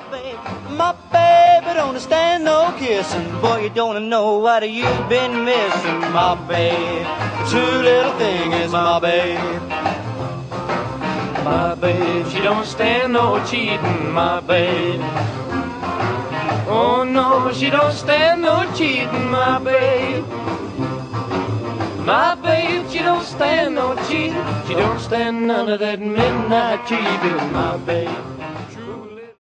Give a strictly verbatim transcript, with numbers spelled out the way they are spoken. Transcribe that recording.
babe, my baby don't stand no kissing. Boy, you don't know what you've been missing. My babe, two little thing is my babe. My babe, she don't stand no cheating, my babe. Oh no, she don't stand no cheating, my babe. My babe, she don't stand no cheating. She don't stand none of that midnight cheating, my babe.